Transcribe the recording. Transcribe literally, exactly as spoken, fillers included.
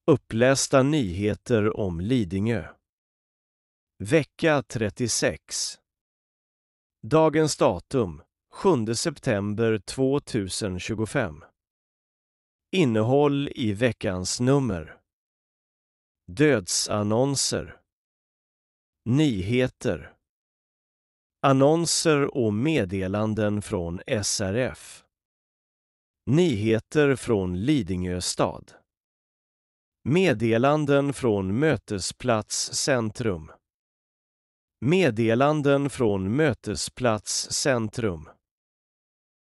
Upplästa nyheter om Lidingö. Vecka trettiosex. Dagens datum sjunde september tvåtusentjugofem. Innehåll i veckans nummer. Dödsannonser. Nyheter. Annonser och meddelanden från S R F. Nyheter från Lidingö stad. Meddelanden från Mötesplats Centrum. Meddelanden från Mötesplats Centrum.